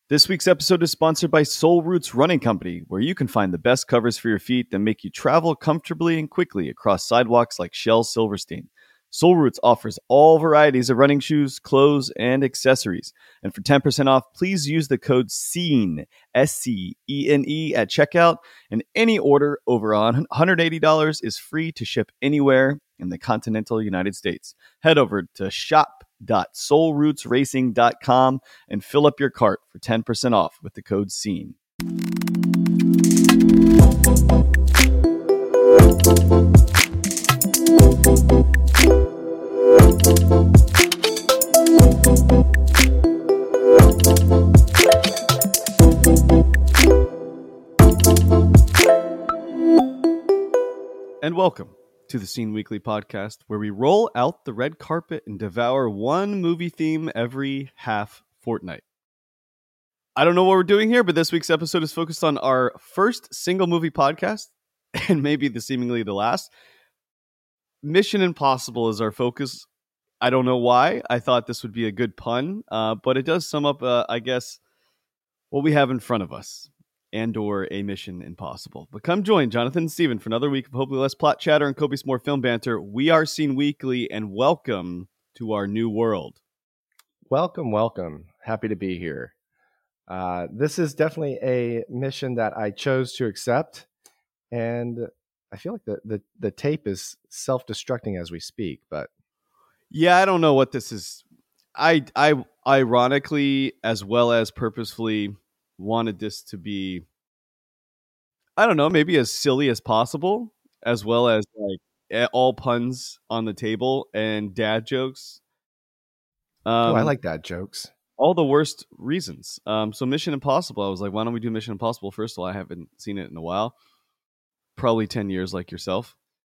This week's episode is sponsored by Soul Roots Running Company, where you can find the best covers for your feet that make you travel comfortably and quickly across sidewalks like Shell Silverstein. Soul Roots offers all varieties of running shoes, clothes, and accessories. And for 10% off, please use the code SCENE, SCENE, at checkout. And any order over $180 is free to ship anywhere in the continental United States. Head over to shop.soulrootsracing.com and fill up your cart for 10% off with the code SCENE. And welcome to the Scene Weekly podcast, where we roll out the red carpet and devour one movie theme every half fortnight. I don't know what we're doing here, but this week's episode is focused on our first single movie podcast, and maybe seemingly the last. Mission Impossible is our focus. I don't know why. I thought this would be a good pun, but it does sum up, I guess, what we have in front of us. And/or a Mission Impossible. But come join Jonathan and Steven for another week of hopefully less plot chatter and copious more film banter. We are Scene Weekly, and welcome to our new world. Welcome, welcome. Happy to be here. This is definitely a mission that I chose to accept, and I feel like the tape is self-destructing as we speak. But yeah, I don't know what this is. I ironically, as well as purposefully, wanted this to be, I don't know, maybe as silly as possible, as well as like all puns on the table and dad jokes. I like dad jokes. All the worst reasons. So Mission Impossible, I was like, why don't we do Mission Impossible? First of all, I haven't seen it in a while. Probably 10 years like yourself.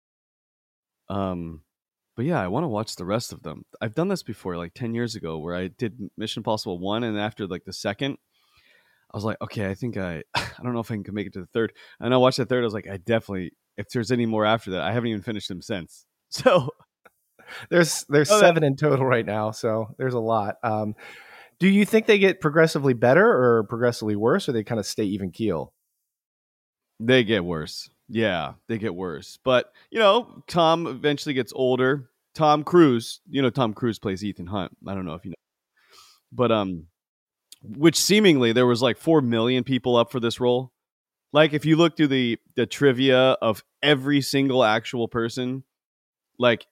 But yeah, I want to watch the rest of them. I've done this before, like 10 years ago, where I did Mission Impossible 1, and after like the second, I was like, okay, I think I don't know if I can make it to the third. And I watched the third, I was like, I definitely, if there's any more after that, I haven't even finished them since. So there's 7 in total right now, so there's a lot. Do you think they get progressively better or progressively worse, or they kind of stay even keel? They get worse. Yeah, they get worse. But, you know, Tom eventually gets older. Tom Cruise, Tom Cruise plays Ethan Hunt. I don't know if you know. But which seemingly there was like 4 million people up for this role. Like if you look through the trivia of every single actual person, like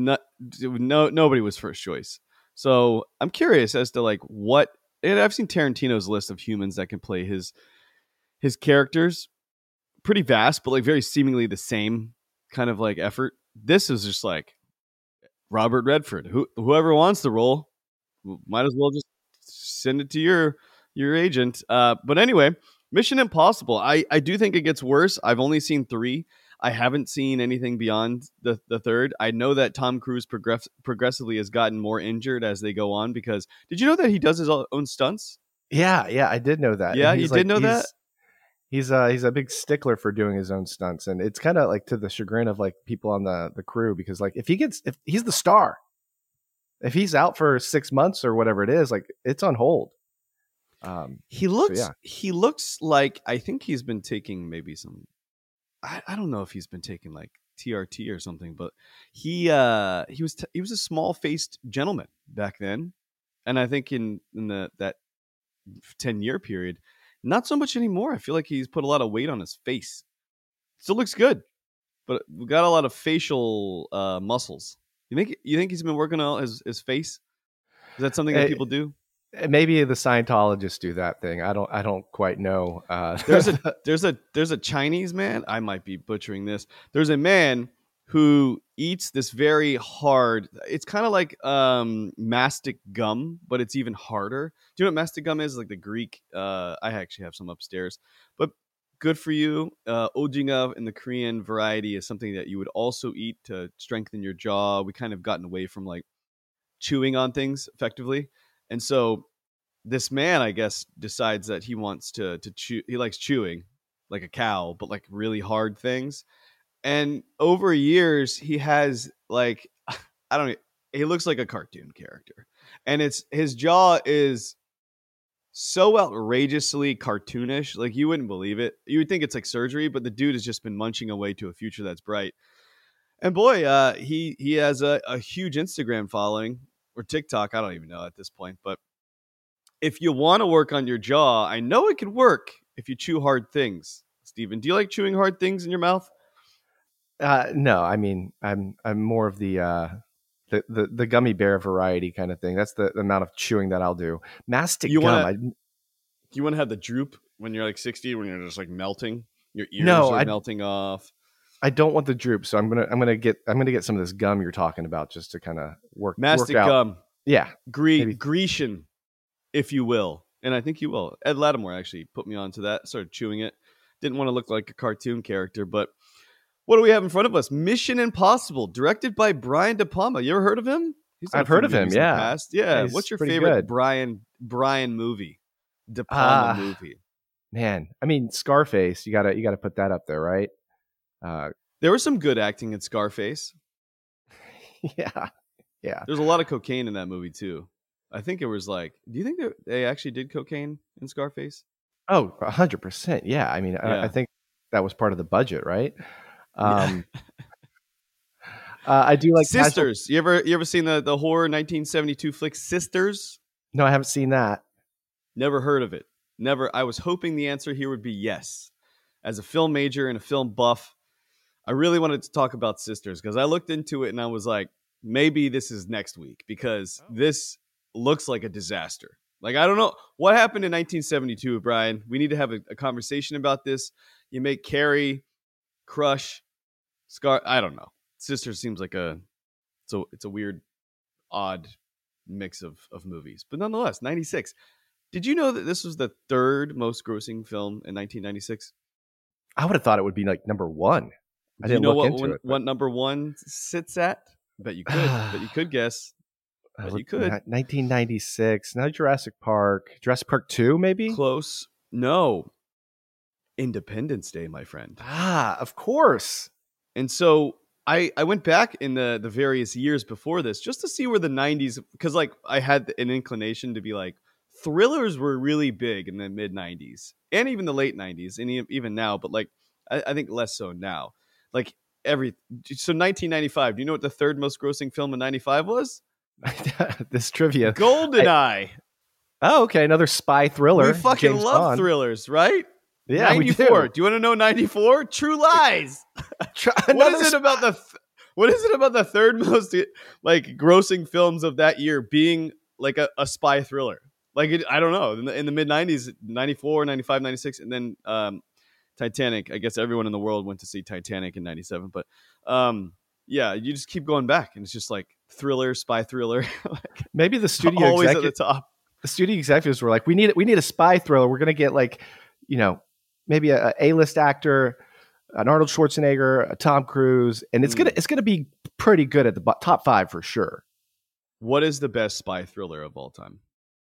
nobody was first choice. So I'm curious as to like what, and I've seen Tarantino's list of humans that can play his characters. Pretty vast, but like very seemingly the same kind of like effort. This is just like Robert Redford. Whoever wants the role, might as well just send it to your agent. But anyway, Mission Impossible. I do think it gets worse. I've only seen 3. I haven't seen anything beyond the third. I know that Tom Cruise progressively has gotten more injured as they go on, because did you know that he does his own stunts? Yeah, I did know that. Yeah, you did know that? He's a big stickler for doing his own stunts, and it's kind of like to the chagrin of like people on the crew, because like if he's the star, if he's out for 6 months or whatever it is, like it's on hold. He looks like, I think he's been taking maybe some, I don't know if he's been taking like TRT or something, but he was a small faced gentleman back then, and I think in that 10-year period. Not so much anymore. I feel like he's put a lot of weight on his face. Still looks good, but we got a lot of facial muscles. You think he's been working on his face? Is that something that people do? Maybe the Scientologists do that thing. I don't quite know. There's a Chinese man. I might be butchering this. There's a man who eats this very hard. It's kind of like mastic gum, but it's even harder. Do you know what mastic gum is? Like the Greek. I actually have some upstairs, but good for you. Ojinga in the Korean variety is something that you would also eat to strengthen your jaw. We kind of gotten away from like chewing on things effectively, and so this man, I guess, decides that he wants to chew. He likes chewing like a cow, but like really hard things. And over years, he has like, I don't know, he looks like a cartoon character. And his jaw is so outrageously cartoonish. Like you wouldn't believe it. You would think it's like surgery, but the dude has just been munching away to a future that's bright. And boy, he has a huge Instagram following or TikTok. I don't even know at this point. But if you want to work on your jaw, I know it could work if you chew hard things. Steven, do you like chewing hard things in your mouth? No, I mean, I'm more of the gummy bear variety kind of thing. That's the amount of chewing that I'll do. Mastic You gum. want to you want to have the droop when you're like 60, when you're just like melting, your ears No, are melting off. I don't want the droop. So I'm gonna get some of this gum you're talking about just to kind of work Mastic out. gum, Yeah, maybe. Grecian, if you will, and I think you will. Ed Lattimore actually put me onto that. Started chewing it. Didn't want to look like a cartoon character, but what do we have in front of us? Mission Impossible, directed by Brian De Palma. You ever heard of him? I've heard of him. Yeah. Past. Yeah. What's your favorite Brian movie? De Palma movie. Man, I mean Scarface. You gotta put that up there, right? There was some good acting in Scarface. Yeah. There's a lot of cocaine in that movie too. I think it was like, do you think they actually did cocaine in Scarface? Oh, 100%. Yeah. I mean, I think that was part of the budget, right? I do like Sisters. You ever seen the horror 1972 flick Sisters? No, I haven't seen that. Never heard of it. Never. I was hoping the answer here would be yes. As a film major and a film buff, I really wanted to talk about Sisters because I looked into it and I was like, maybe this is next week because this looks like a disaster. Like, I don't know what happened in 1972, Brian. We need to have a conversation about this. You make Carrie, Crush, Scar. I don't know. Sisters seems like it's a weird, odd mix of movies, but nonetheless, 96. Did you know that this was the third most grossing film in 1996? I would have thought it would be like number one. I didn't look into it. What number one sits at? Bet you could. Bet you could guess. Bet you could. 1996. Not Jurassic Park. Jurassic Park 2, maybe? Close. No. Independence Day, my friend. Of course. And so I went back in the various years before this just to see where the 90s, because like I had an inclination to be like, thrillers were really big in the mid 90s and even the late 90s and even now, but like I think less so now. Like so 1995, do you know what the third most grossing film in 95 was? This trivia. GoldenEye. Oh, okay. Another spy thriller. We fucking James love Bond. Thrillers, right? Yeah, 94. We Do you want to know 94? True Lies. What is it about the third most like grossing films of that year being like a spy thriller? Like I don't know. In the mid 90s, 94, 95, 96, and then Titanic. I guess everyone in the world went to see Titanic in 97, but yeah, you just keep going back and it's just like thriller, spy thriller. Like, maybe the studio always at the top. The studio executives were like, we need a spy thriller. We're going to get like, maybe a A-list actor, an Arnold Schwarzenegger, a Tom Cruise, and it's gonna be pretty good at the top 5 for sure. What is the best spy thriller of all time?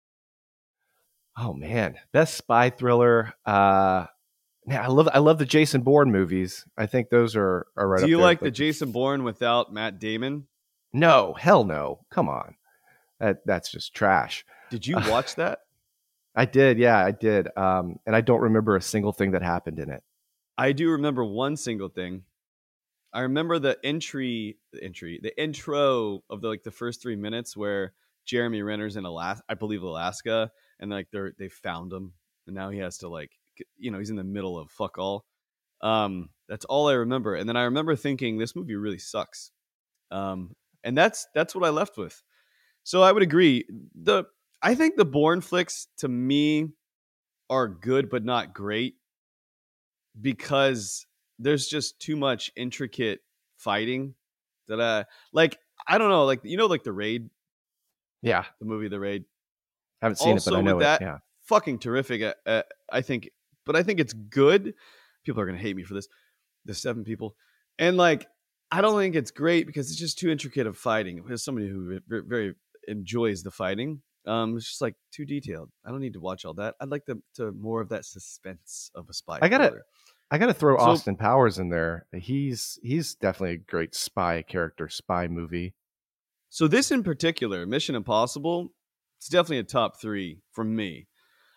Oh man, best spy thriller. I love the Jason Bourne movies. I think those are right. Do you like the Jason Bourne without Matt Damon? No, hell no. Come on, that's just trash. Did you watch that? I did, yeah, I did. And I don't remember a single thing that happened in it. I do remember one single thing. I remember the intro of the first 3 minutes where Jeremy Renner's in Alaska, and like they found him, and now he has to he's in the middle of fuck all. That's all I remember, and then I remember thinking this movie really sucks, and that's what I left with. So I would agree. I think the Bourne flicks to me are good but not great because there's just too much intricate fighting that I don't know, like The Raid. Yeah, the movie The Raid. I haven't seen it, but I know it. Yeah, fucking terrific. I think it's good. People are gonna hate me for this. The 7 people, and like I don't think it's great because it's just too intricate of fighting. As somebody who very enjoys the fighting, it's just like too detailed. I don't need to watch all that. I'd like to more of that suspense of a spy. I gotta throw Austin Powers in there. He's definitely a great spy movie. So this in particular, Mission Impossible, it's definitely a top 3 from me.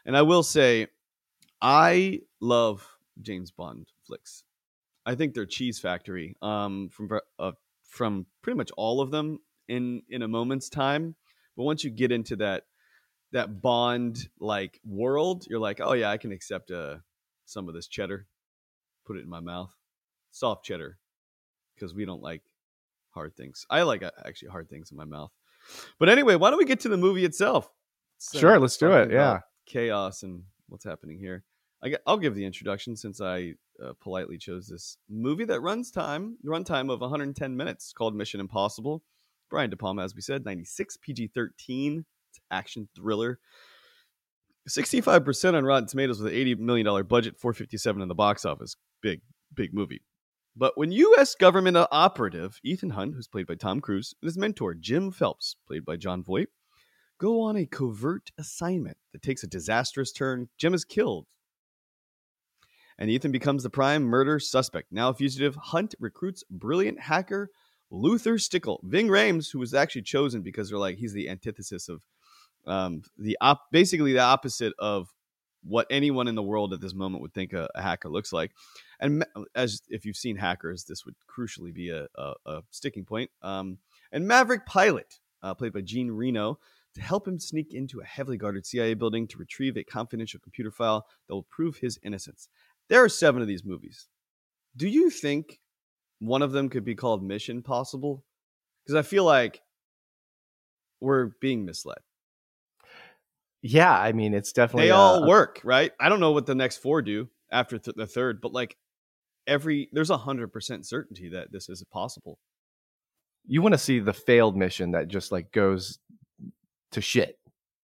And I will say, I love James Bond flicks. I think they're cheese factory. From pretty much all of them in a moment's time. But once you get into that Bond like world, you're like, oh yeah, I can accept some of this cheddar, put it in my mouth, soft cheddar, because we don't like hard things. I like actually hard things in my mouth. But anyway, why don't we get to the movie itself? Sure, let's do it. Yeah, chaos and what's happening here. I'll give the introduction since I politely chose this movie that runtime of 110 minutes, called Mission Impossible. Brian De Palma, as we said, 96, PG-13. It's action thriller. 65% on Rotten Tomatoes with an $80 million budget, 457 in the box office. Big movie. But when U.S. government operative Ethan Hunt, who's played by Tom Cruise, and his mentor Jim Phelps, played by Jon Voight, go on a covert assignment that takes a disastrous turn, Jim is killed, and Ethan becomes the prime murder suspect. Now a fugitive, Hunt recruits brilliant hacker Luther Stickle, Ving Rhames, who was actually chosen because they're like, he's the antithesis of basically the opposite of what anyone in the world at this moment would think a hacker looks like. And as if you've seen Hackers, this would crucially be a sticking point. And Maverick Pilot, played by Jean Reno, to help him sneak into a heavily guarded CIA building to retrieve a confidential computer file that will prove his innocence. There are 7 of these movies. Do you think one of them could be called Mission Possible? Because I feel like we're being misled. Yeah, I mean, it's definitely... They all work, right? I don't know what the next 4 do after the third, but like there's 100% certainty that this is possible. You want to see the failed mission that just like goes to shit.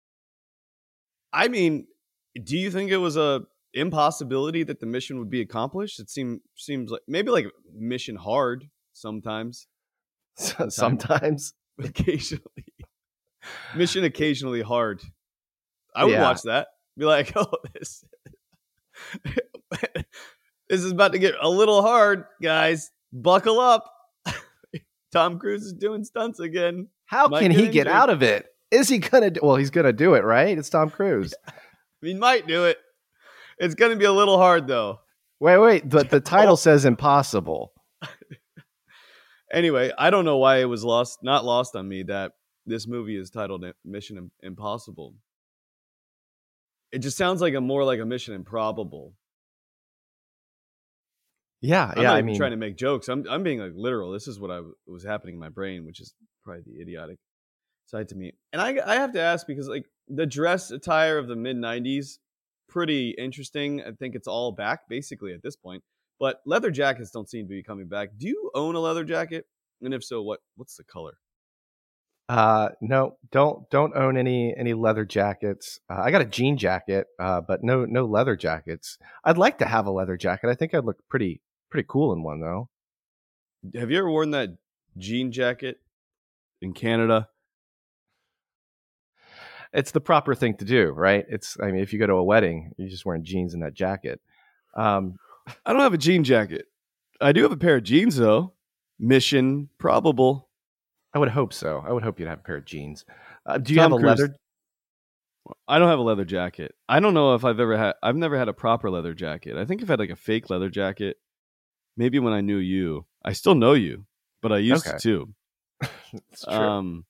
I mean, do you think it was a impossibility that the mission would be accomplished? It seems like maybe like Mission Hard sometimes. Sometimes. Occasionally. Mission Occasionally Hard. I would watch that. Be like, oh, this is about to get a little hard, guys. Buckle up. Tom Cruise is doing stunts again. How can he get out of it? Is he going to? Well, he's going to do it, right? It's Tom Cruise. He might do it. It's going to be a little hard, though. Wait. The title says impossible. Anyway, I don't know why it was not lost on me that this movie is titled Mission Impossible. It just sounds like more like a Mission Improbable. Yeah. I mean, trying to make jokes. I'm being like literal. This is what was happening in my brain, which is probably the idiotic side to me. And I have to ask, because like the dress attire of the mid 90s, pretty interesting. I think it's all back basically at this point. But leather jackets don't seem to be coming back. Do you own a leather jacket? And if so, what's the color? No, don't own any leather jackets. I got a jean jacket, but no leather jackets. I'd like to have a leather jacket. I think I'd look pretty cool in one, though. Have you ever worn that jean jacket in Canada? It's the proper thing to do, right? I mean, if you go to a wedding, you're just wearing jeans and that jacket. I don't have a jean jacket. I do have a pair of jeans, though. Mission Probable. I would hope so. I would hope you'd have a pair of jeans. Do you have a leather? I don't have a leather jacket. I don't know if I've never had a proper leather jacket. I think I've had like a fake leather jacket. Maybe when I knew you. I still know you, but I used to too. It's true.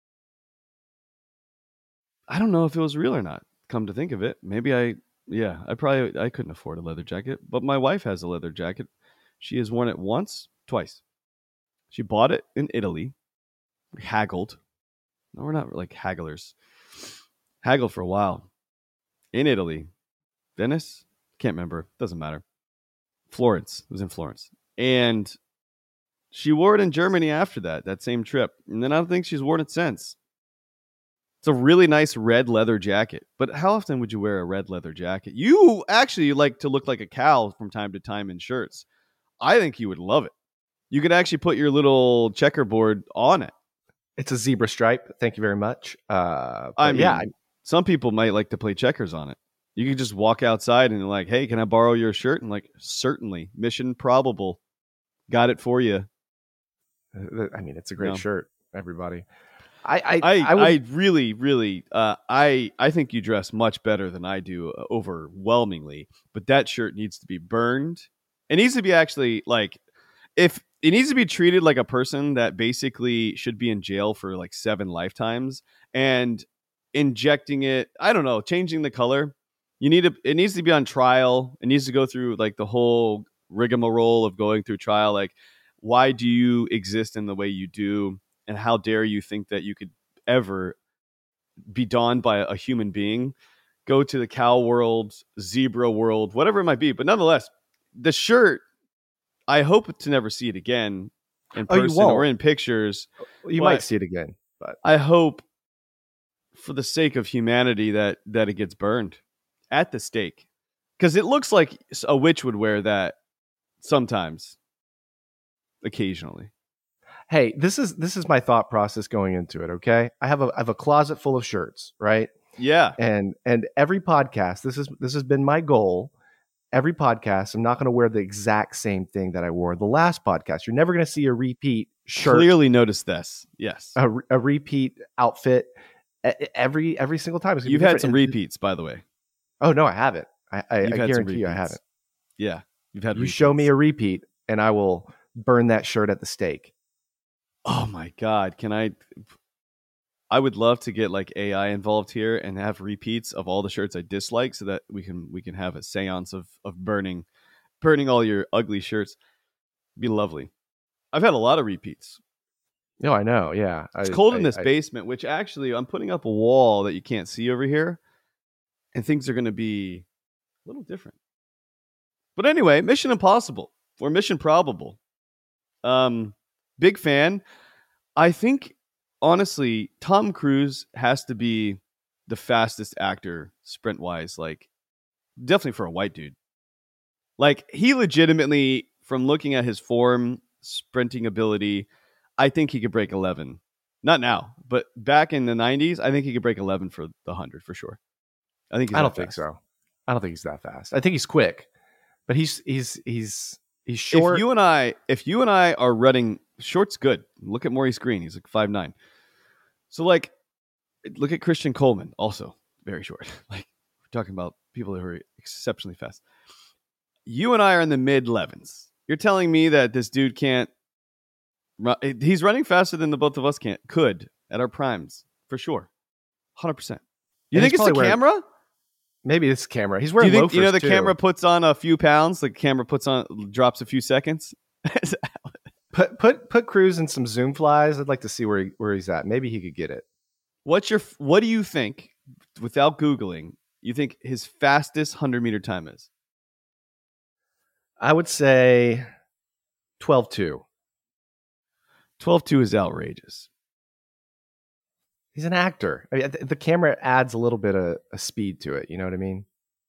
I don't know if it was real or not. Come to think of it, maybe I couldn't afford a leather jacket, but my wife has a leather jacket. She has worn it twice. She bought it in Italy. We haggled. No, we're not like hagglers. Haggled for a while. In Italy. Venice? Can't remember. Doesn't matter. Florence. It was in Florence. And she wore it in Germany after that same trip. And then I don't think she's worn it since. It's a really nice red leather jacket. But how often would you wear a red leather jacket? You actually like to look like a cow from time to time in shirts. I think you would love it. You could actually put your little checkerboard on it. It's a zebra stripe. Thank you very much. Some people might like to play checkers on it. You could just walk outside and like, hey, can I borrow your shirt? And like, certainly. Mission Probable. Got it for you. I mean, it's a great shirt, everybody. would. I really, really, I think you dress much better than I do, overwhelmingly. But that shirt needs to be burned. It needs to be actually like, if it needs to be treated like a person that basically should be in jail for like 7 lifetimes, and injecting it. I don't know, changing the color. It needs to be on trial. It needs to go through like the whole rigmarole of going through trial. Like, why do you exist in the way you do? And how dare you think that you could ever be donned by a human being? Go to the cow world, zebra world, whatever it might be. But nonetheless, the shirt, I hope to never see it again in Oh, you person or won't. in pictures. You But might see it again, but I hope, for the sake of humanity, that it gets burned at the stake, because it looks like a witch would wear that sometimes, occasionally. hey, this is my thought process going into it. Okay, I have a closet full of shirts, right? Yeah, And every podcast, this has been my goal. Every podcast, I'm not going to wear the exact same thing that I wore the last podcast. You're never going to see a repeat shirt, clearly noticed this. Yes, a repeat outfit every single time. It's gonna be you've had different. some And- repeats, by the way. Oh no, I haven't. I You've had some guarantee you, I repeats. haven't. Yeah, you've had. You repeats. show me a repeat, and I will burn that shirt at the stake. Oh my god, can I would love to get like AI involved here and have repeats of all the shirts I dislike, so that we can have a seance of burning all your ugly shirts. It'd be lovely. I've had a lot of repeats. No, I know. Yeah, It's cold in this basement, which actually I'm putting up a wall that you can't see over here, and things are going to be a little different. But anyway, Mission Impossible or Mission Probable. Big fan. I think, honestly, Tom Cruise has to be the fastest actor sprint wise, like definitely for a white dude. Like, he legitimately, from looking at his form, sprinting ability, I think he could break 11. Not now, but back in the 90s, I think he could break 11 for the 100 for sure. I think he's I that don't think fast. so. I don't think he's that fast. I think he's quick, but he's short. If you and I are running, short's good. Look at Maurice Green. He's like 5'9". So like, look at Christian Coleman, also very short. Like, we're talking about people who are exceptionally fast. You and I are in the mid 11s. You're telling me that this dude can't run? He's running faster than the both of us could at our primes for sure, 100%. You And think he's it's the probably camera? Maybe this camera. He's Do wearing you think loafers the too. camera puts on a few pounds? The camera drops a few seconds. Put Cruz in some Zoom flies. I'd like to see where he's at. Maybe he could get it. What do you think, without Googling, you think his fastest 100-meter time is? I would say 12.2. 12.2 is outrageous. He's an actor. I mean, the camera adds a little bit of a speed to it. You know what I mean?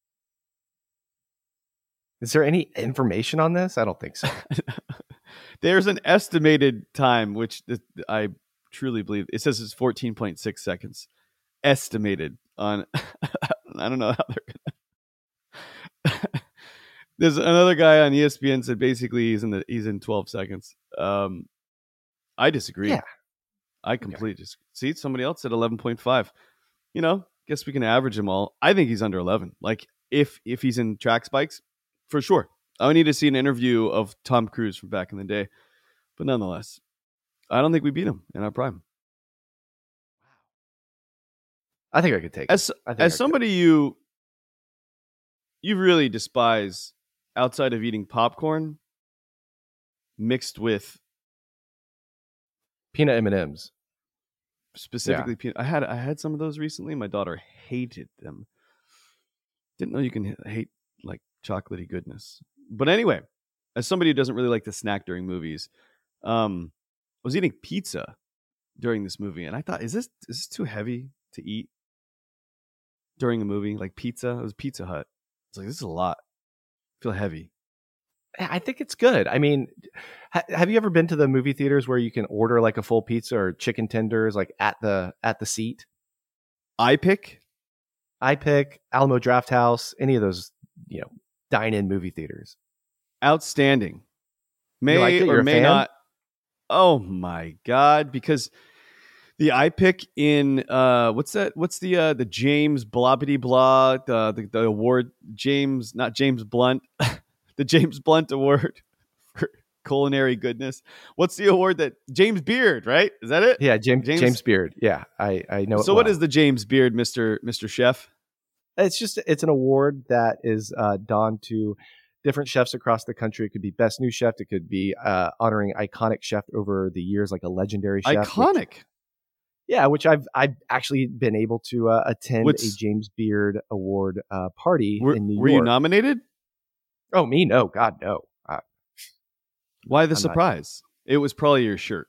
Is there any information on this? I don't think so. There's an estimated time, which I truly believe it says it's 14.6 seconds estimated on. I don't know how they're gonna. There's another guy on ESPN said basically he's in 12 seconds. I disagree. Yeah. I completely disagree. See, somebody else said 11.5. Guess we can average them all. I think he's under 11. Like, if he's in track spikes, for sure. I would need to see an interview of Tom Cruise from back in the day. But nonetheless, I don't think we beat him in our prime. I think I could take it. As somebody you really despise outside of eating popcorn mixed with peanut M&Ms. Specifically peanut. I had some of those recently. My daughter hated them. Didn't know you can hate like chocolatey goodness. But anyway, as somebody who doesn't really like to snack during movies, I was eating pizza during this movie, and I thought, is this too heavy to eat during a movie? Like pizza? It was Pizza Hut. It's like, this is a lot. I feel heavy. I think it's good. I mean, have you ever been to the movie theaters where you can order like a full pizza or chicken tenders like at the seat? iPick, Alamo Draft House, any of those, dine-in movie theaters. Outstanding. May or may not. Oh my God. Because The eye pick in what's that? What's the James Blobbity Blah the award James not James Blunt the James Blunt Award for culinary goodness. What's the award that James Beard, right? Is that it? Yeah, James Beard. Yeah, I know. So what is the James Beard, Mr. Chef? It's an award that is donned to different chefs across the country. It could be best new chef. It could be honoring iconic chef over the years, like a legendary chef. Iconic. Which I've actually been able to attend a James Beard Award party in New York. Were you nominated? Oh, me? No, God, no. Why the surprise? It was probably your shirt.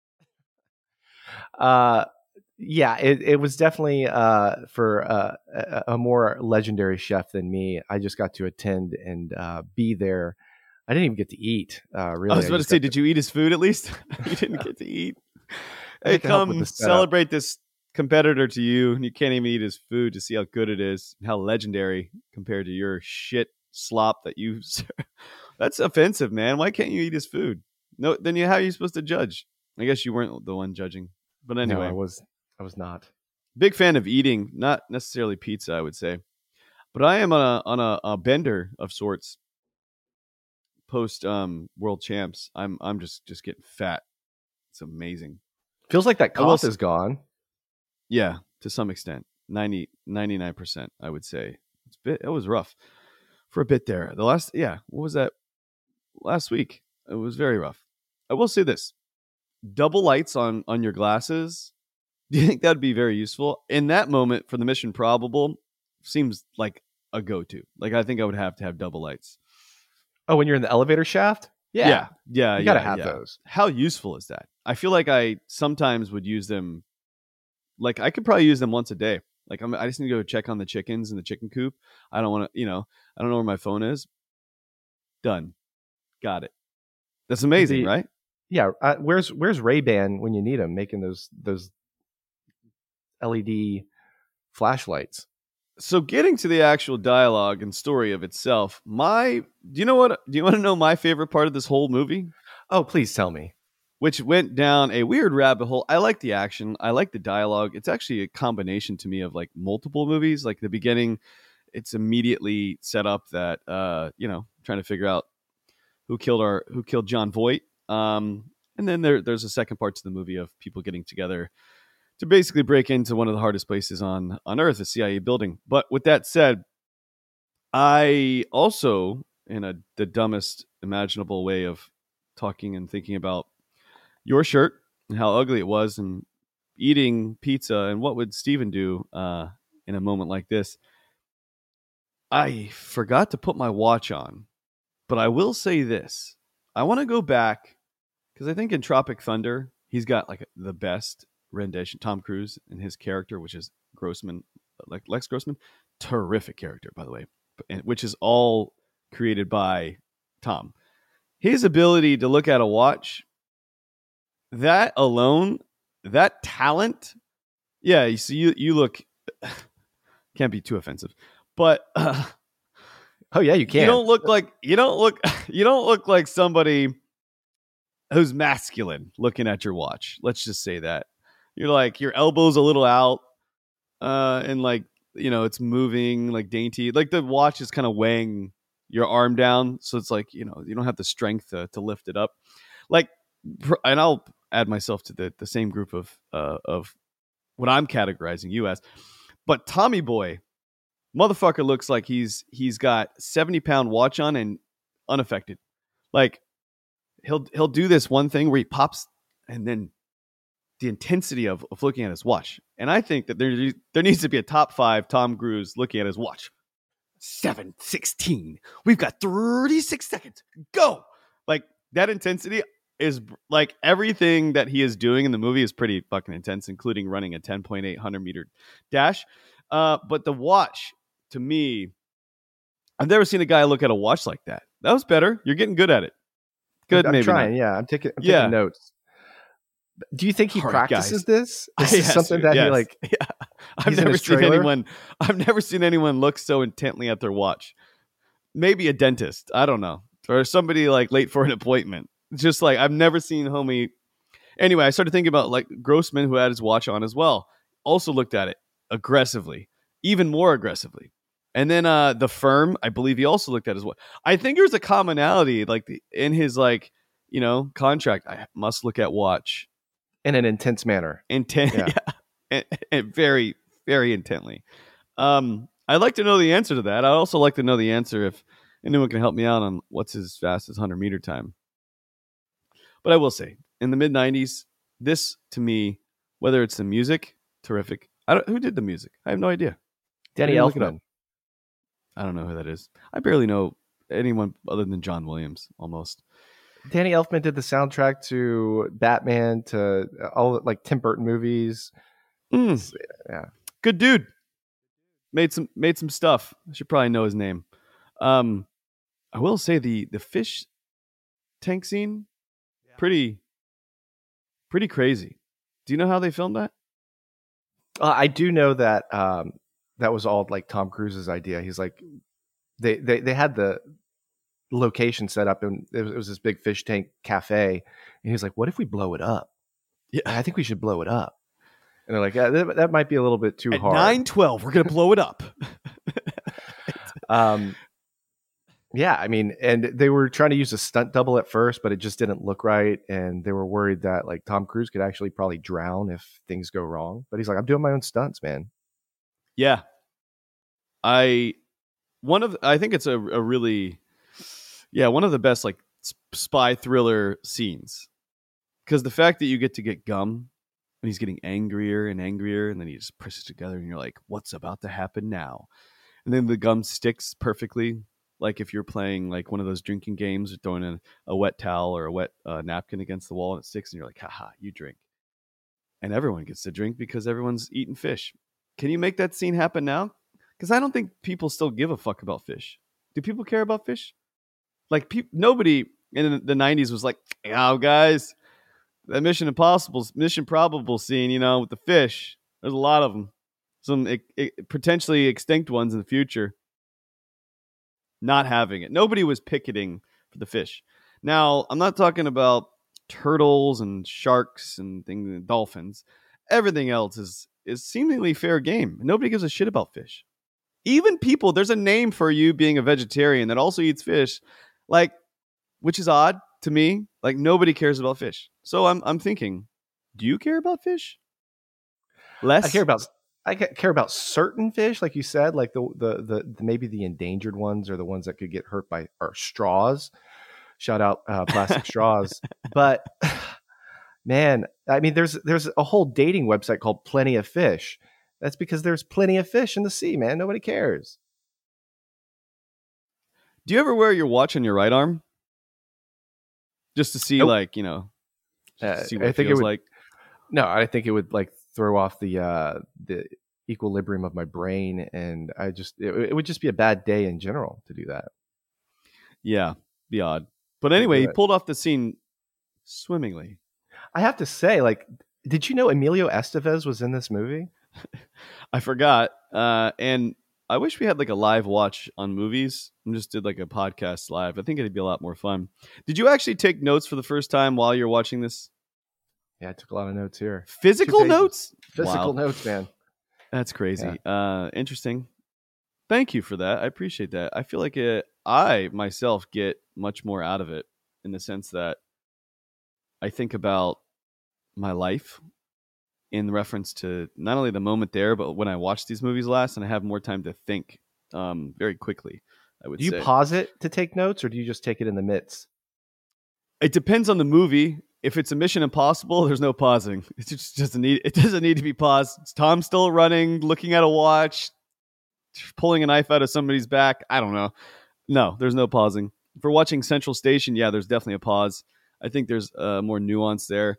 Yeah, it was definitely for a more legendary chef than me. I just got to attend and be there. I didn't even get to eat. Really, I was about to say, did you eat his food at least? You didn't get to eat. Hey, come celebrate this competitor to you, and you can't even eat his food to see how good it is, and how legendary compared to your shit slop that you. That's offensive, man. Why can't you eat his food? No, then how are you supposed to judge? I guess you weren't the one judging, but anyway, no, I was not. Big fan of eating, not necessarily pizza, I would say, but I am on a bender of sorts. Post world champs, I'm just getting fat. It's amazing. Feels like that cough is gone. Yeah, to some extent. 99%, I would say. It was rough for a bit there. What was that? Last week. It was very rough. I will say this. Double lights on your glasses. Do you think that'd be very useful? In that moment for the Mission Probable, seems like a go-to. Like I think I would have to have double lights. Oh, when you're in the elevator shaft? Yeah. You gotta have those. How useful is that? I feel like I sometimes would use them. Like I could probably use them once a day. Like I just need to go check on the chickens in the chicken coop. I don't want to, I don't know where my phone is. Done. Got it. That's amazing, right? Yeah. Where's Ray-Ban when you need them, making those LED flashlights? So getting to the actual dialogue and story of itself, do you want to know my favorite part of this whole movie? Oh, please tell me. Which went down a weird rabbit hole. I like the action. I like the dialogue. It's actually a combination to me of like multiple movies. Like the beginning, it's immediately set up that, trying to figure out who killed John Voight. And then there's a second part to the movie of people getting together to basically break into one of the hardest places on Earth, a CIA building. But with that said, I also, in the dumbest imaginable way of talking and thinking about your shirt and how ugly it was and eating pizza and what would Steven do in a moment like this, I forgot to put my watch on. But I will say this. I want to go back because I think in Tropic Thunder, he's got like the best rendition. Tom Cruise and his character, which is Grossman, like Lex Grossman. Terrific character, by the way, which is all created by Tom. His ability to look at a watch, that alone, that talent, yeah. You see, you look can't be too offensive, but oh yeah, you can. You don't look like somebody who's masculine looking at your watch. Let's just say that you're like your elbow's a little out, and like it's moving like dainty. Like the watch is kind of weighing your arm down, so it's like you don't have the strength to lift it up. Like, and I'll add myself to the same group of what I'm categorizing you as. But Tommy Boy, motherfucker looks like he's got 70-pound watch on and unaffected. Like he'll do this one thing where he pops, and then the intensity of looking at his watch. And I think that there needs to be a top 5 Tom Cruise looking at his watch. 7:16. We've got 36 seconds. Go! Like that intensity is like everything that he is doing in the movie is pretty fucking intense, including running a 10.8 100-meter dash. But the watch, to me, I've never seen a guy look at a watch like that. That was better. You're getting good at it. Good, I'm maybe trying. not. Yeah, I'm taking notes. Do you think he practices this? This is something that he like? Yeah. I've never seen anyone look so intently at their watch. Maybe a dentist. I don't know, or somebody like late for an appointment. Just like I've never seen homie Anyway, I started thinking about like Grossman, who had his watch on as well, also looked at it aggressively, even more aggressively. And then the Firm, I believe he also looked at his watch. I think there's a commonality, like in his contract. I must look at watch in an intense manner. Yeah. And very, very intently. I'd like to know the answer to that. I'd also like to know the answer if anyone can help me out on what's his fastest 100-meter time. But I will say, in the mid-90s, this, to me, whether it's the music, terrific. Who did the music? I have no idea. Danny Elfman. I don't know who that is. I barely know anyone other than John Williams, almost. Danny Elfman did the soundtrack to Batman, to all like Tim Burton movies. Yeah, good dude. Made some stuff. I should probably know his name. I will say the fish tank scene, pretty crazy. Do you know how they filmed that? I do know that that was all like Tom Cruise's idea. He's like, they had the location set up, and it was this big fish tank cafe, and he was like, "What if we blow it up? Yeah, I think we should blow it up." And they're like, "Yeah, that might be a little bit too hard." 9/12, we're gonna blow it up. Yeah, I mean, and they were trying to use a stunt double at first, but it just didn't look right, and they were worried that like Tom Cruise could actually probably drown if things go wrong. But he's like, "I'm doing my own stunts, man." Yeah, I think it's a really, one of the best like spy thriller scenes, because the fact that you get to get Gum and he's getting angrier and angrier, and then he just presses together, and you're like, "What's about to happen now?" And then the gum sticks perfectly. Like if you're playing like one of those drinking games, or throwing in a wet towel or a wet napkin against the wall and it sticks, and you're like, haha, you drink. And everyone gets to drink because everyone's eating fish. Can you make that scene happen now? Because I don't think people still give a fuck about fish. Do people care about fish? Like nobody in the 90s was like, "Oh, guys, that Mission Probable scene, with the fish. There's a lot of them. Some potentially extinct ones in the future." Not having it. Nobody was picketing for the fish. Now, I'm not talking about turtles and sharks and things and dolphins. Everything else is seemingly fair game. Nobody gives a shit about fish. Even people, there's a name for you being a vegetarian that also eats fish, like, which is odd to me. Like nobody cares about fish. So I'm thinking, do you care about fish? Less? I care about certain fish, like you said, like the maybe the endangered ones, or the ones that could get hurt by our straws. Shout out plastic straws. But man, I mean, there's a whole dating website called Plenty of Fish. That's because there's plenty of fish in the sea, man. Nobody cares. Do you ever wear your watch on your right arm? Just to see, nope. see what it feels like? No, I think it would like throw off the equilibrium of my brain, and it would just be a bad day in general to do that. Yeah, be odd. But anyway, he pulled off the scene swimmingly. I have to say, like, did you know Emilio Estevez was in this movie? I forgot, and I wish we had like a live watch on movies and just did like a podcast live. I think it'd be a lot more fun. Did you actually take notes for the first time while you're watching this? Yeah, I took a lot of notes here. Physical notes? Physical notes, man. That's crazy. Yeah. Interesting. Thank you for that. I appreciate that. I feel like I myself get much more out of it, in the sense that I think about my life in reference to not only the moment there, but when I watch these movies last, and I have more time to think very quickly, I would say. Do you pause it to take notes, or do you just take it in the midst? It depends on the movie. If it's a Mission Impossible, there's no pausing. It just doesn't need to be paused. It's Tom still running, looking at a watch, pulling a knife out of somebody's back. I don't know. No, there's no pausing. If we're watching Central Station, yeah, there's definitely a pause. I think there's more nuance there.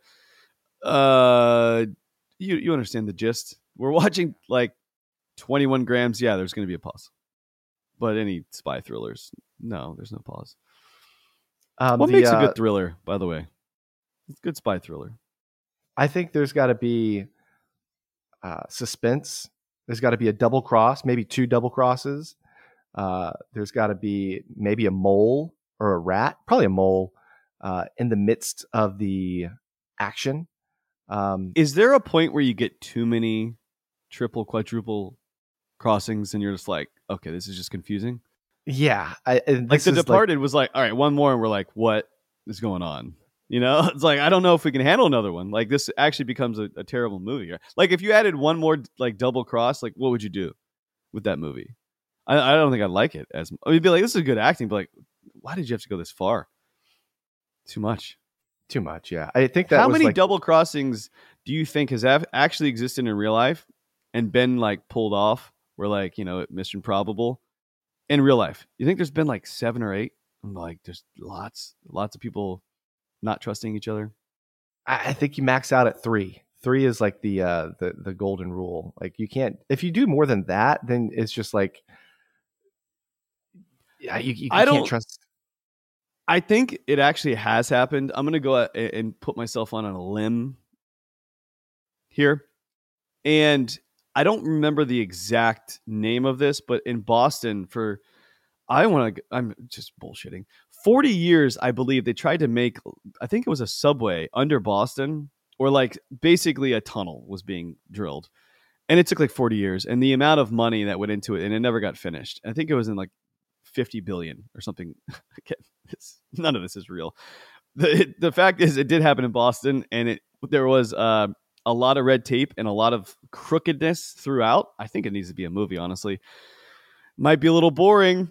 You understand the gist. We're watching like 21 grams. Yeah, there's going to be a pause. But any spy thrillers, no, there's no pause. What makes a good thriller, by the way? It's a good spy thriller. I think there's got to be suspense. There's got to be a double cross, maybe two double crosses. There's got to be maybe a mole or a rat, probably a mole, in the midst of the action. Is there a point where you get too many triple, quadruple crossings and you're just like, okay, this is just confusing? Yeah, Like this The is like Departed was like, all right, one more, and we're like, what is going on? You know, it's like I don't know if we can handle another one. Like this actually becomes a terrible movie. Like if you added one more like double cross, like what would you do with that movie? I don't think I'd like it as. I mean, you'd be like, this is good acting, but like, why did you have to go this far? Too much. too much. Yeah, I think that How was many like double crossings do you think has actually existed in real life and been like pulled off? Where like Mission Probable in real life. You think there's been like 7 or 8? Like there's lots of people not trusting each other. I think you max out at 3. 3 is like the golden rule. Like you can't, if you do more than that, then it's just like, yeah, you I can't don't. trust. I think it actually has happened. I'm gonna go and put myself on a limb here, and I don't remember the exact name of this, but in Boston for I'm just bullshitting. 40 years, I believe they tried to make. I think it was a subway under Boston, or like basically a tunnel was being drilled, and it took like 40 years, and the amount of money that went into it, and it never got finished. I think it was in like 50 billion or something. None of this is real. The fact is, it did happen in Boston, and there was a lot of red tape and a lot of crookedness throughout. I think it needs to be a movie. Honestly, might be a little boring.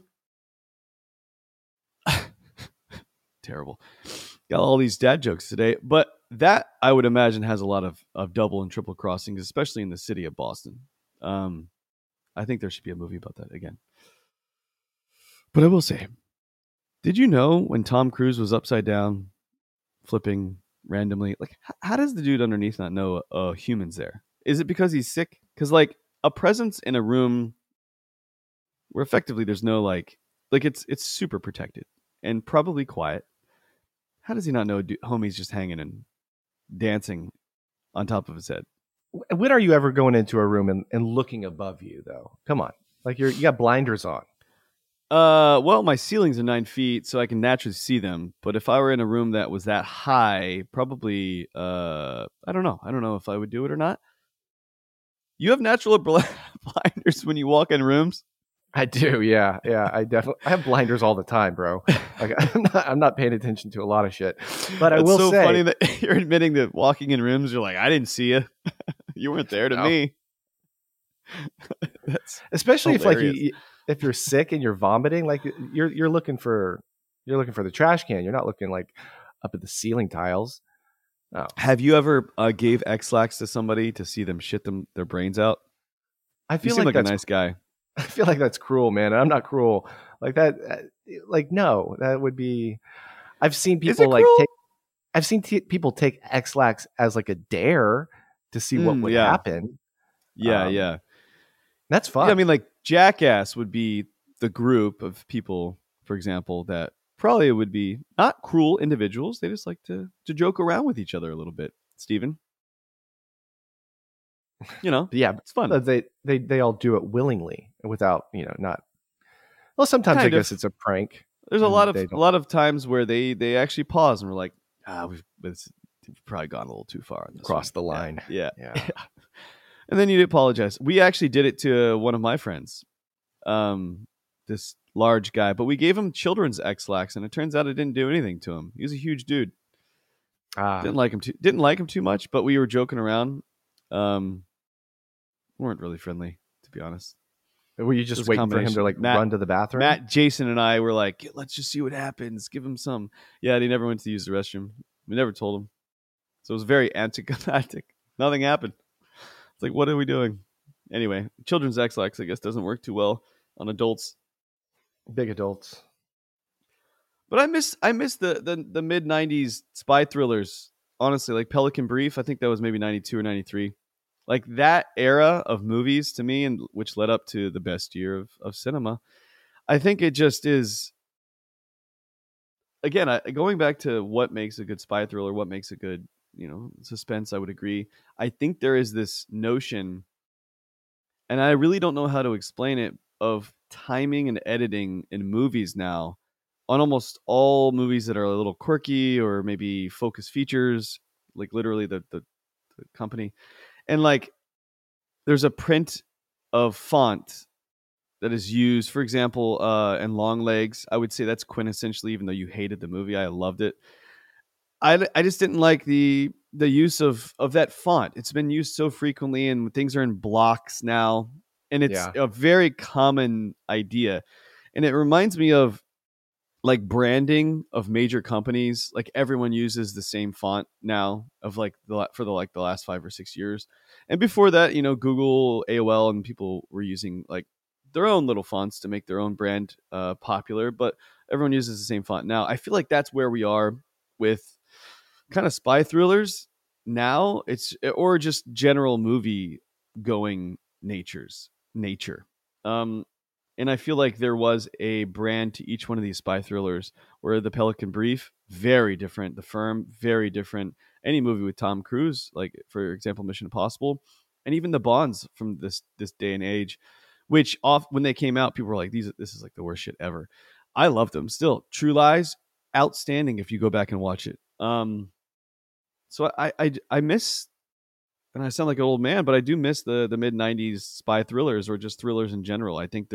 Terrible. Got all these dad jokes today, but that I would imagine has a lot of double and triple crossings, especially in the city of Boston. I think there should be a movie about that again. But I will say, did you know when Tom Cruise was upside down, flipping randomly, like how does the dude underneath not know a human's there? Is it because he's sick? Because like a presence in a room where effectively there's no like it's super protected and probably quiet. How does he not know homie's just hanging and dancing on top of his head? When are you ever going into a room and looking above you though? Come on, like you got blinders on. Well, my ceilings are 9 feet, so I can naturally see them. But if I were in a room that was that high, probably, I don't know. I don't know if I would do it or not. You have natural blinders when you walk in rooms. I do, yeah. I have blinders all the time, bro. Like I'm not paying attention to a lot of shit. But I will so say, funny that you're admitting that walking in rooms, you're like, I didn't see you. You weren't there to no. me. That's Especially hilarious. if you're sick and you're vomiting, like you're looking for the trash can. You're not looking like up at the ceiling tiles. No. Have you ever gave X-Lax to somebody to see them shit their brains out? I You feel seem like like a that's nice guy. I feel like that's cruel, man. And I'm not cruel like that. Like no, that would be. I've seen Is people it cruel? people take X-Lax as like a dare to see what would Yeah. happen. Yeah. That's Yeah, I fun. mean, like Jackass would be the group of people, for example, that probably would be not cruel individuals. They just like to joke around with each other a little bit. Steven, But yeah, it's fun. but they all do it willingly without not. Well, sometimes I Kind guess of. it's a prank, There's a and lot of they a don't lot of times where they actually pause and we're like, we've probably gone a little too far on this cross one. the line. Yeah. Yeah. And then you'd apologize. We actually did it to one of my friends, this large guy, but we gave him children's X-Lax, and it turns out it didn't do anything to him. He was a huge dude. Ah, Didn't like him too much, but we were joking around. Weren't really friendly, to be honest. were you It just was a waiting for him to combination. like run to the bathroom? Matt, Jason, and I were like, let's just see what happens. Give him some. Yeah, and he never went to use the restroom. We never told him. So it was very anticlimactic. Nothing happened. It's like, what are we doing? Anyway, children's X-Lax, I guess, doesn't work too well on adults. Big adults. But I miss the mid '90s spy thrillers. Honestly, like Pelican Brief. I think that was maybe '92 or '93. Like that era of movies to me, and which led up to the best year of cinema. I think it just is. Again, going back to what makes a good spy thriller, what makes a good suspense. I would agree. I think there is this notion, and I really don't know how to explain it, of timing and editing in movies now on almost all movies that are a little quirky or maybe focus features. like literally the company. And like there's a print of font that is used, for example, in Longlegs. I would say that's quintessentially, even though you hated the movie, I loved it. I just didn't like the use of that font. It's been used so frequently, and things are in blocks now, and it's Yeah. a very common idea. And it reminds me of like branding of major companies. Like everyone uses the same font now of like for the last 5 or 6 years, and before that, Google, AOL, and people were using like their own little fonts to make their own brand popular. But everyone uses the same font now. I feel like that's where we are with kind of spy thrillers now. It's or just general movie going nature. Um, and I feel like there was a brand to each one of these spy thrillers. Where The Pelican Brief, very different. The Firm, very different. Any movie with Tom Cruise, like for example, Mission Impossible, and even the Bonds from this day and age, which off when they came out, people were like, this is like the worst shit ever. I loved them still. True Lies, outstanding if you go back and watch it. So I miss, and I sound like an old man, but I do miss the mid '90s spy thrillers or just thrillers in general. I think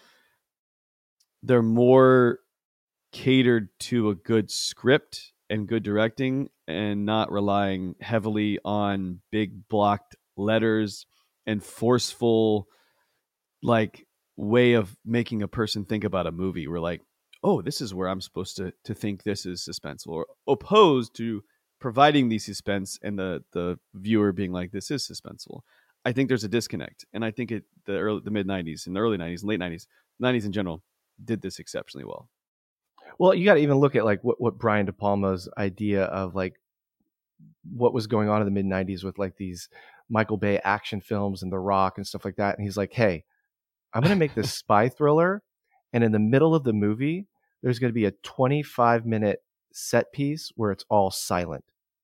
they're more catered to a good script and good directing, and not relying heavily on big blocked letters and forceful like way of making a person think about a movie. We're like, oh, this is where I'm supposed to think this is suspenseful, or opposed to providing the suspense and the viewer being like, this is suspenseful. I think there's a disconnect, and I think the mid '90s and the early '90s and late '90s in general did this exceptionally well. Well, you got to even look at like what Brian De Palma's idea of like what was going on in the mid '90s with like these Michael Bay action films and The Rock and stuff like that. And he's like, hey, I'm going to make this spy thriller. And in the middle of the movie, there's going to be a 25-minute set piece where it's all silent.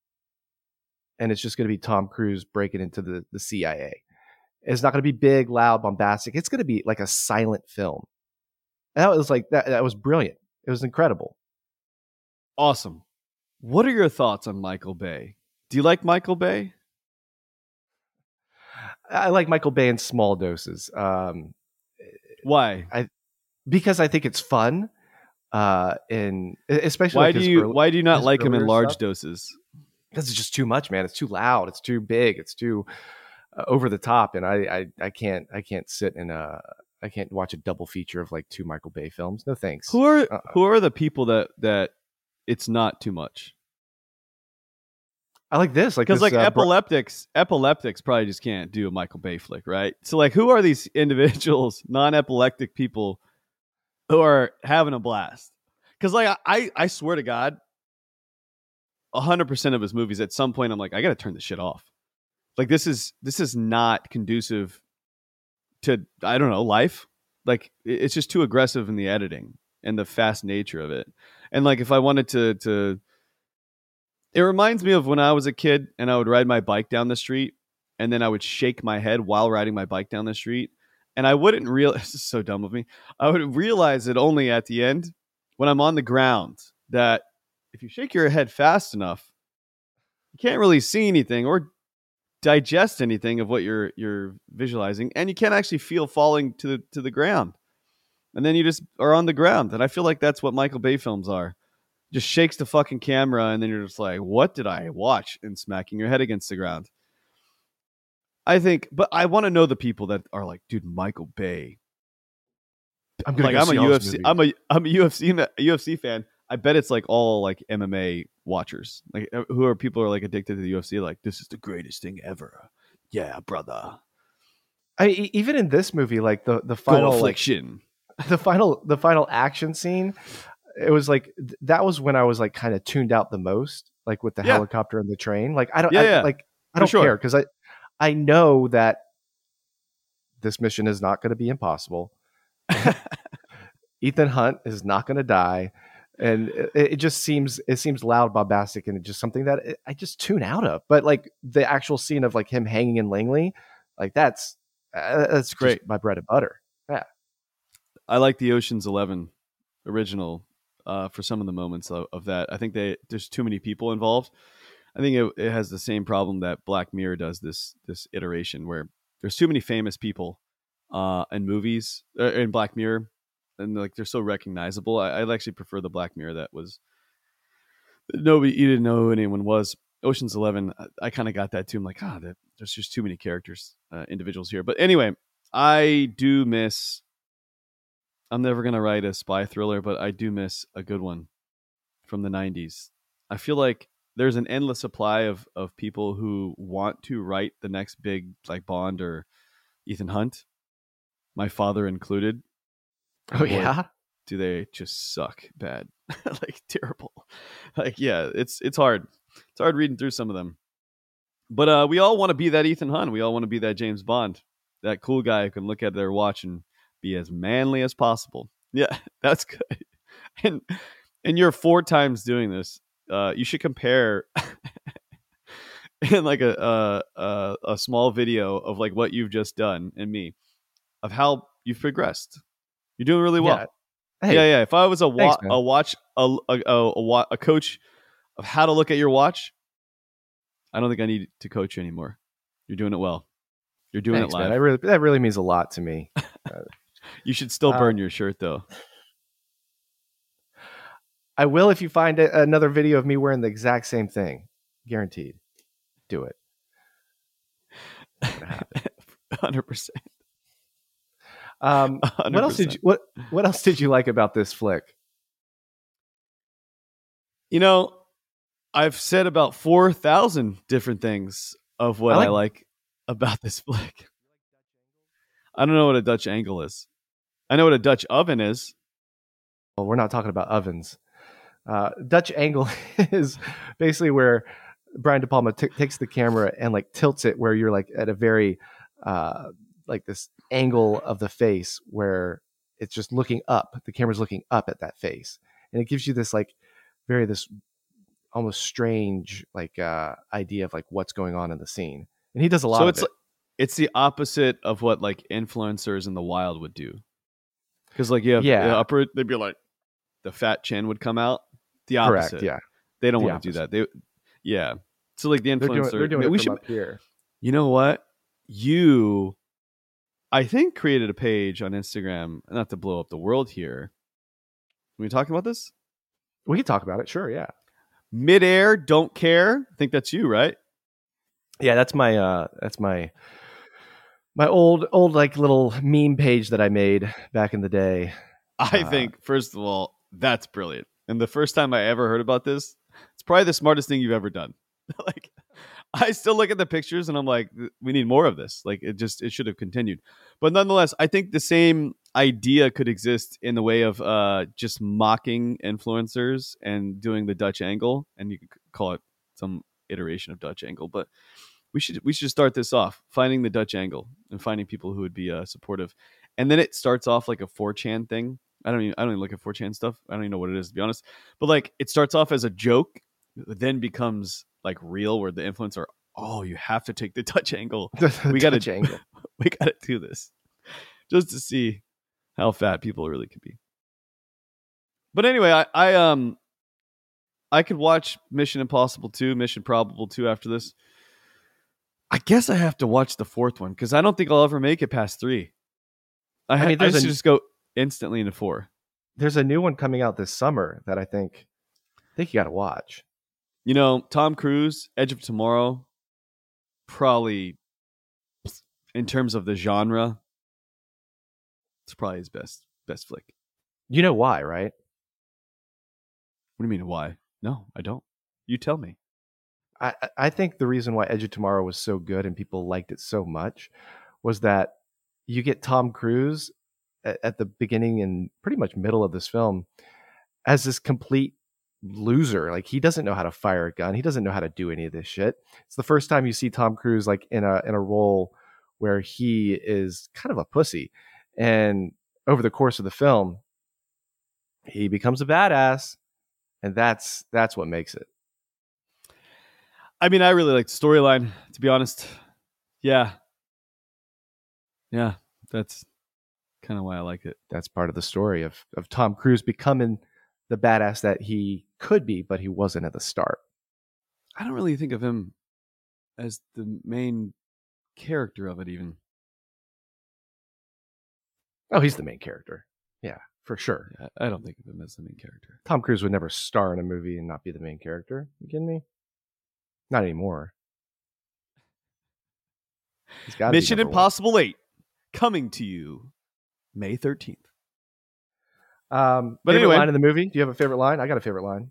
And it's just going to be Tom Cruise breaking into the CIA. It's not going to be big, loud, bombastic. It's going to be like a silent film. And that was like, that was brilliant. It was incredible. Awesome. What are your thoughts on Michael Bay? Do you like Michael Bay? I like Michael Bay in small doses. Why? Because I think it's fun. And especially Why like why do you not like him in large stuff. doses? Because it's just too much, man. It's too loud. It's too big. It's too over the top. And I can't sit in I can't watch a double feature of like two Michael Bay films. No thanks. Who are the people that it's not too much? I like this, like because like epileptics probably just can't do a Michael Bay flick, right? So like, who are these individuals, non-epileptic people, who are having a blast? Because like I swear to God, 100% of his movies, at some point, I'm like, I got to turn this shit off. Like this is not conducive to, I don't know, life. Like it's just too aggressive in the editing and the fast nature of it. And like if I wanted to it reminds me of when I was a kid and I would ride my bike down the street, and then I would shake my head while riding my bike down the street. And I wouldn't realize, this is so dumb of me, I would realize it only at the end when I'm on the ground, that if you shake your head fast enough, you can't really see anything or digest anything of what you're visualizing, and you can't actually feel falling to the ground. And then you just are on the ground. And I feel like that's what Michael Bay films are. Just shakes the fucking camera, and then you're just like, what did I watch? And smacking your head against the ground. I think, but I want to know the people that are like, dude, Michael Bay. I'm gonna like, go I'm a see UFC. all this I'm a UFC fan. I bet it's like all like MMA watchers, like who are people who are like addicted to the UFC. Like, this is the greatest thing ever. Yeah, brother. Even in this movie, like the final affliction, like, the final action scene, it was like that was when I was like kind of tuned out the most, like with the helicopter and the train. Like I don't care, because I know that this mission is not going to be impossible. Ethan Hunt is not going to die, and it just seems loud, bombastic, and just something that I just tune out of. But like the actual scene of like him hanging in Langley, like that's great, my bread and butter. Yeah, I like the Ocean's 11 original for some of the moments of that. I think there's too many people involved. I think it has the same problem that Black Mirror does this iteration where there's too many famous people in movies in Black Mirror, and like they're so recognizable. I actually prefer the Black Mirror that was nobody, you didn't know who anyone was. Ocean's 11, I kind of got that too. I'm like, there's just too many characters, individuals here. But anyway, I do miss. I'm never gonna write a spy thriller, but I do miss a good one from the 90s. I feel like there's an endless supply of people who want to write the next big like Bond or Ethan Hunt, my father included. Oh boy, yeah, do they just suck bad, like terrible. Like yeah, it's hard. It's hard reading through some of them. But we all want to be that Ethan Hunt. We all want to be that James Bond, that cool guy who can look at their watch and be as manly as possible. Yeah, that's good. And you're 4 times doing this. You should compare in like a small video of like what you've just done and me, of how you've progressed. You're doing really well. Yeah. Hey, yeah. If I was a coach of how to look at your watch, I don't think I need to coach you anymore. You're doing it well. You're doing it live. Man. That really means a lot to me. You should still burn your shirt though. I will if you find another video of me wearing the exact same thing. Guaranteed. Do it. 100%. What else did you like about this flick? You know, I've said about 4,000 different things of what I like about this flick. I don't know what a Dutch angle is. I know what a Dutch oven is. Well, we're not talking about ovens. Dutch angle is basically where Brian De Palma takes the camera and like tilts it where you're like at a very like this angle of the face where it's just looking up. The camera's looking up at that face, and it gives you this like this almost strange like idea of like what's going on in the scene. And he does a lot of it. It's the opposite of what like influencers in the wild would do. Because like you have the upper, they'd be like the fat chin would come out. The opposite. Correct, yeah. They don't want to do that. So like the influencer, they're doing it from up here. You know what? You, I think, created a page on Instagram, not to blow up the world here. Are we talking about this? We can talk about it. Sure. Yeah. Midair, don't care. I think that's you, right? Yeah, that's my old like little meme page that I made back in the day. I think first of all, that's brilliant. And the first time I ever heard about this, it's probably the smartest thing you've ever done. Like, I still look at the pictures and I'm like, we need more of this. Like, it should have continued. But nonetheless, I think the same idea could exist in the way of just mocking influencers and doing the Dutch angle. And you could call it some iteration of Dutch angle. But we should start this off, finding the Dutch angle and finding people who would be supportive. And then it starts off like a 4chan thing. I don't even look at 4chan stuff. I don't even know what it is, to be honest. But like, it starts off as a joke, then becomes like real, where the influencer, you have to take the Dutch angle. We got to do this just to see how fat people really could be. But anyway, I could watch Mission Impossible 2, Mission Probable 2 after this. I guess I have to watch the 4th one because I don't think I'll ever make it past 3. I should just go instantly into 4. There's a new one coming out this summer that I think you got to watch. You know, Tom Cruise, Edge of Tomorrow, probably in terms of the genre, it's probably his best flick. You know why, right? What do you mean why? No, I don't. You tell me. I think the reason why Edge of Tomorrow was so good and people liked it so much was that you get Tom Cruise at the beginning and pretty much middle of this film as this complete loser. Like, he doesn't know how to fire a gun. He doesn't know how to do any of this shit. It's the first time you see Tom Cruise like in a role where he is kind of a pussy. And over the course of the film, he becomes a badass, and that's what makes it. I mean, I really like the storyline, to be honest. Yeah, that's kind of why I like it. That's part of the story of Tom Cruise becoming the badass that he could be, but he wasn't at the start. I don't really think of him as the main character of it, even. Oh, he's the main character. Yeah, for sure. Yeah, I don't think of him as the main character. Tom Cruise would never star in a movie and not be the main character. You kidding me? Not anymore. He's got Mission Impossible 8 coming to you May 13th. But favorite anyway, line in the movie? Do you have a favorite line? I got a favorite line.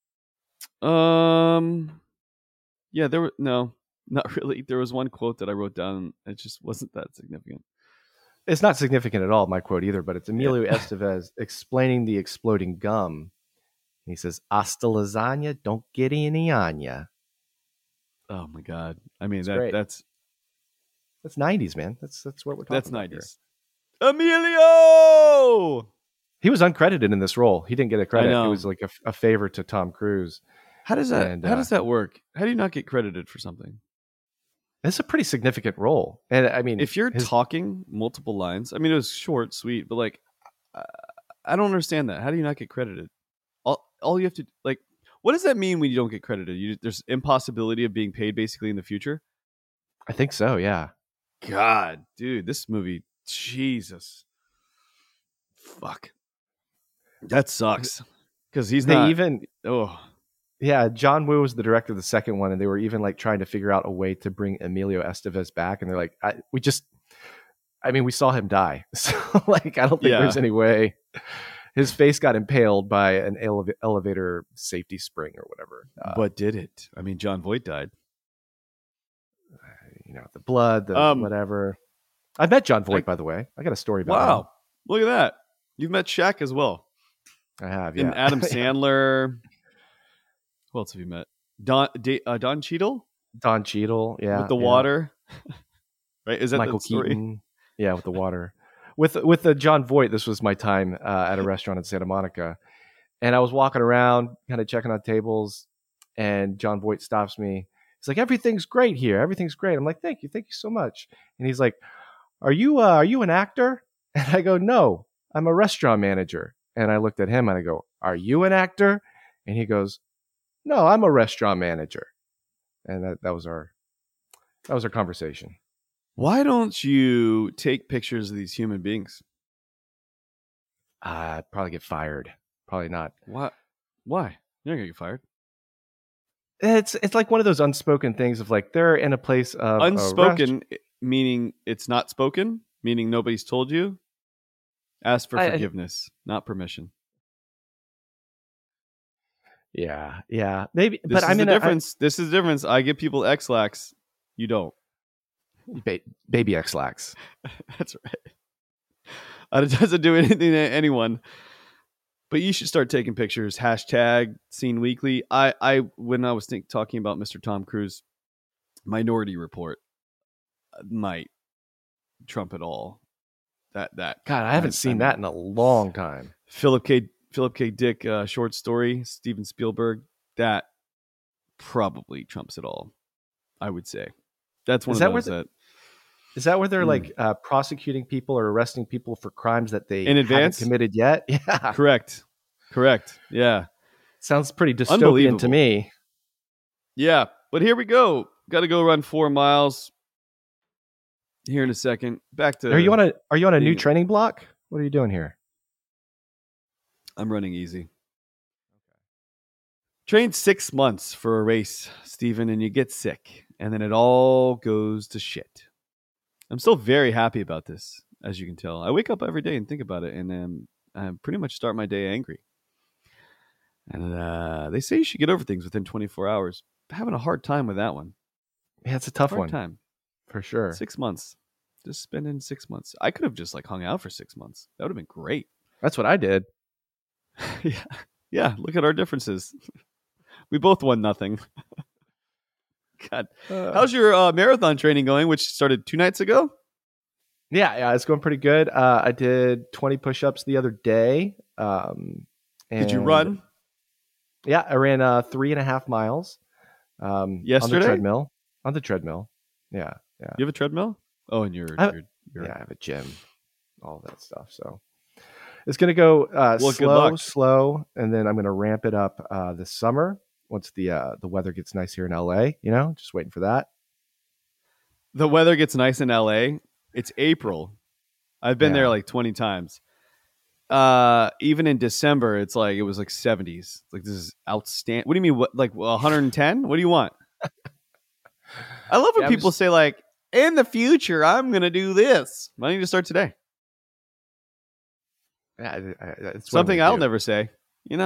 Yeah, no, not really. There was one quote that I wrote down. It just wasn't that significant. It's not significant at all, my quote either, but it's Emilio Estevez explaining the exploding gum. He says, "Hasta lasagna, don't get any on ya." Oh my god! I mean, that's 90s, man. That's what we're talking that's about 90s. Here. Emilio! He was uncredited in this role. He didn't get a credit. It was like a favor to Tom Cruise. How does that work? How do you not get credited for something? It's a pretty significant role. And I mean, if you're talking multiple lines, I mean, it was short, sweet, but like, I don't understand that. How do you not get credited? All you have to, like, what does that mean when you don't get credited? There's impossibility of being paid basically in the future? I think so, yeah. God, dude, this movie, Jesus. Fuck. That sucks. Because yeah, John Woo was the director of the second one, and they were even like trying to figure out a way to bring Emilio Estevez back, and they're like, we saw him die, so like I don't think there's any way. His face got impaled by an elevator safety spring or whatever. But did it? I mean, Jon Voight died. The blood, whatever. I met Jon Voight, by the way. I got a story about him. Wow, look at that! You've met Shaq as well. I have, yeah. And Adam Sandler. Who else have you met? Don Cheadle? Don Cheadle, yeah. With the water. Right? Is that Michael the story? Keaton? Yeah, with the water. With the Jon Voight, this was my time at a restaurant in Santa Monica. And I was walking around, kind of checking on tables, and Jon Voight stops me. He's like, "Everything's great here. Everything's great." I'm like, Thank you so much." And he's like, Are you an actor?" And I go, "No, I'm a restaurant manager." And I looked at him and I go, "Are you an actor?" And he goes, "No, I'm a restaurant manager." And that was our conversation. Why don't you take pictures of these human beings? I'd probably get fired. Probably not. What? Why? You're not gonna get fired. It's like one of those unspoken things of like they're in a place of unspoken, meaning it's not spoken, meaning nobody's told you. Ask for forgiveness, not permission. Yeah, maybe. This is the difference. This is the difference. I give people X-Lax. You don't. Baby X-Lax. That's right. It doesn't do anything to anyone. But you should start taking pictures. Hashtag Scene Weekly. I when I was talking about Mr. Tom Cruise, Minority Report might trump it all. That God, I haven't seen that in a long time. Philip K. Dick short story, Steven Spielberg, that probably trumps it all. I would say that's one of those Is that where they're like prosecuting people or arresting people for crimes that they in advance haven't committed yet? Yeah, correct. Yeah, sounds pretty dystopian to me. Yeah, but here we go. Got to go run 4 miles here in a second. Back to. Are you on a new training block? What are you doing here? I'm running easy. Okay. Trained 6 months for a race, Stephen, and you get sick, and then it all goes to shit. I'm still very happy about this, as you can tell. I wake up every day and think about it, and I pretty much start my day angry. And they say you should get over things within 24 hours. I'm having a hard time with that one. Yeah, it's a tough hard time. For sure. 6 months. Just spending 6 months. I could have just hung out for 6 months. That would have been great. That's what I did. Yeah. Look at our differences. We both won nothing. God. How's your marathon training going, which started 2 nights ago? Yeah, it's going pretty good. I did 20 push-ups the other day. Did you run? Yeah, I ran 3.5 miles. Yesterday? On the treadmill. Yeah. You have a treadmill? Oh, and I have a gym, all that stuff. So it's going to go slow, and then I'm going to ramp it up this summer. the weather gets nice here in LA. Just waiting for that. The weather gets nice in LA. It's April. I've been there like 20 times. Even in December, it's like it was like 70s. Like, this is outstanding. What do you mean? What, like 110? What do you want? I love when people say like, in the future, I'm gonna do this. Why don't you just start today? Yeah, it's something I'll never say. When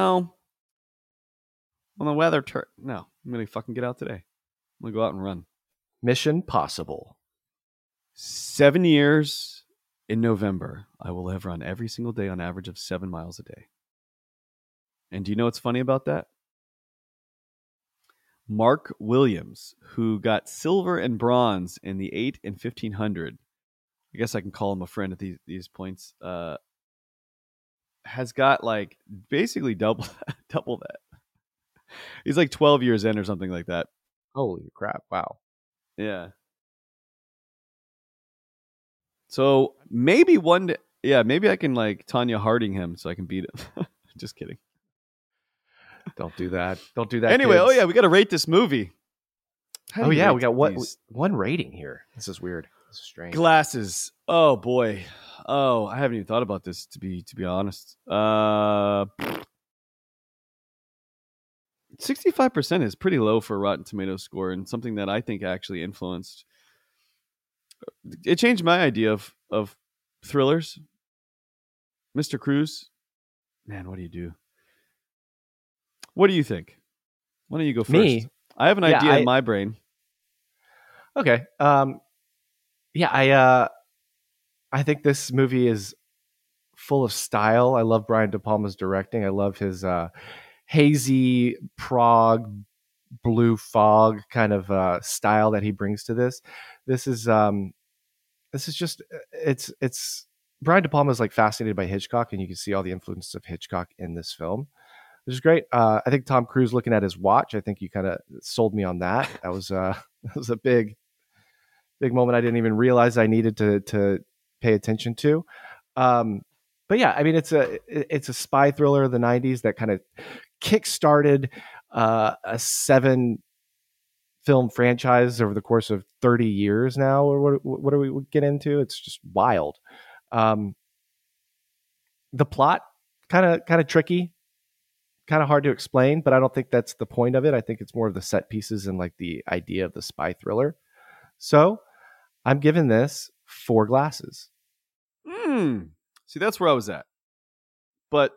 the weather no, I'm gonna fucking get out today. I'm gonna go out and run. Mission Possible. 7 years in November, I will have run every single day on average of 7 miles a day. And do you know what's funny about that? Mark Williams, who got silver and bronze in the 8 and 1500, I guess I can call him a friend at these points, has got like basically double that. He's like 12 years in or something like that. Holy crap. Wow. Yeah. So maybe one day, maybe I can like Tanya Harding him so I can beat him. Just kidding. Don't do that. Don't do that. Anyway, kids. We got to rate this movie. We got one rating here. This is weird. This is strange. Glasses. Oh boy. Oh, I haven't even thought about this to be honest. 65% is pretty low for a Rotten Tomatoes score, and something that I think actually influenced. It changed my idea of thrillers. Mr. Cruise, man, what do you do? What do you think? Why don't you go first? Me? I have an idea in my brain. Okay. I think this movie is full of style. I love Brian De Palma's directing. I love his hazy Prague blue fog kind of style that he brings to this. This is just it's Brian De Palma is like fascinated by Hitchcock, and you can see all the influences of Hitchcock in this film, which is great. I think Tom Cruise looking at his watch, I think you kind of sold me on that. That was a big moment I didn't even realize I needed to pay attention to. But yeah, I mean, it's a spy thriller of the 90s that kind of kick-started a 7 film franchise over the course of 30 years now, or what do we get into? It's just wild. The plot kind of tricky, kind of hard to explain, but I don't think that's the point of it. I think it's more of the set pieces and like the idea of the spy thriller. So I'm giving this 4 glasses. See, that's where I was at. But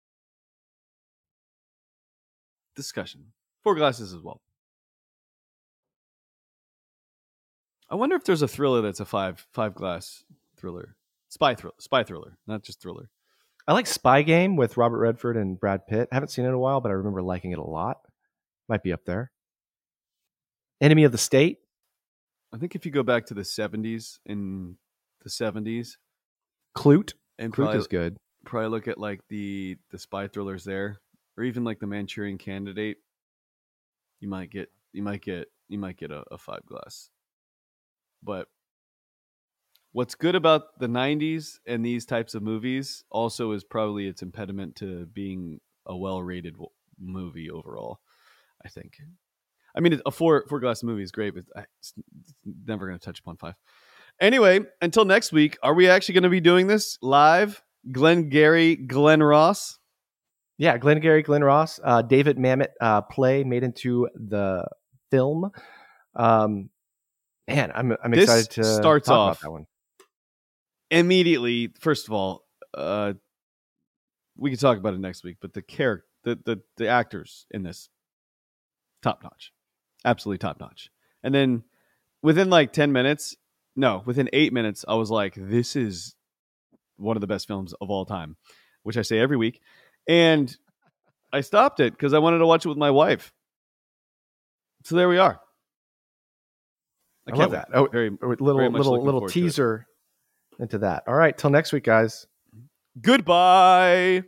discussion. 4 glasses as well. I wonder if there's a thriller that's a five glass thriller. Spy thriller, not just thriller. I like Spy Game with Robert Redford and Brad Pitt. I haven't seen it in a while, but I remember liking it a lot. Might be up there. Enemy of the State. I think if you go back to the 70s, Clute. And Clute is good. Probably look at like the spy thrillers there, or even like the Manchurian Candidate. You might get a 5 glass. But what's good about the 90s and these types of movies also is probably its impediment to being a well-rated movie overall, I think. I mean, a 4 glass movie is great, but it's never going to touch upon 5. Anyway, until next week, are we actually going to be doing this live? Glengarry Glen Ross? Yeah, Glengarry Glen Ross. David Mamet play made into the film. Man, I'm excited to starts talk off about that one. Immediately, first of all, we can talk about it next week, but the actors in this, top notch. Absolutely top notch. And then within 8 minutes, I was like, this is one of the best films of all time, which I say every week. And I stopped it because I wanted to watch it with my wife. So there we are. I love that. Oh, very little teaser into that. All right, till next week, guys. Goodbye.